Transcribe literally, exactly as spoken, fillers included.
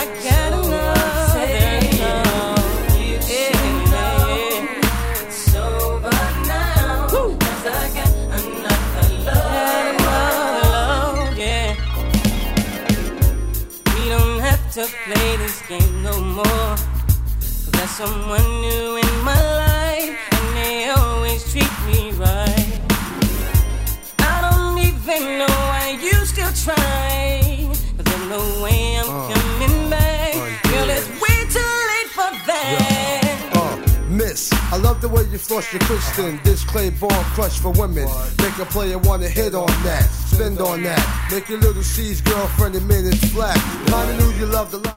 got another love. You should know it's over now. 'Cause I got another love. Love, yeah. We don't have to play this game no more. 'Cause there's someone new in my life, and they always treat me right. I don't even know why you still try. 'Cause there's no way I'm Uh, coming back. uh, Girl, yeah. it's way too late for that. Uh, miss, I love the way you floss your Kristen. This Claiborne crush for women. Make a player wanna hit on that. Spend on that. Make your little C's girlfriend a minute flat. Kinda knew you loved the life.